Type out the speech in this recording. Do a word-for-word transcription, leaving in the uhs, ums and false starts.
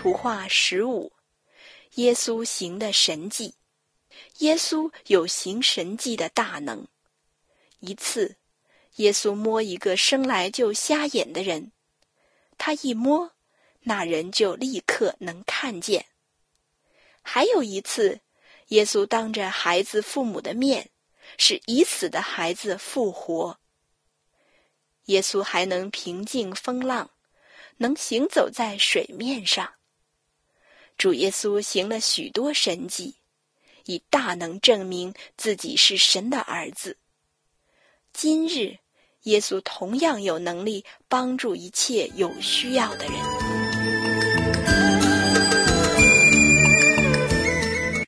图画十五，耶稣行的神迹。耶稣有行神迹的大能。一次，耶稣摸一个生来就瞎眼的人，他一摸，那人就立刻能看见。还有一次，耶稣当着孩子父母的面，使已死的孩子复活。耶稣还能平静风浪，能行走在水面上。主耶稣行了许多神迹，以大能证明自己是神的儿子。今日，耶稣同样有能力帮助一切有需要的人。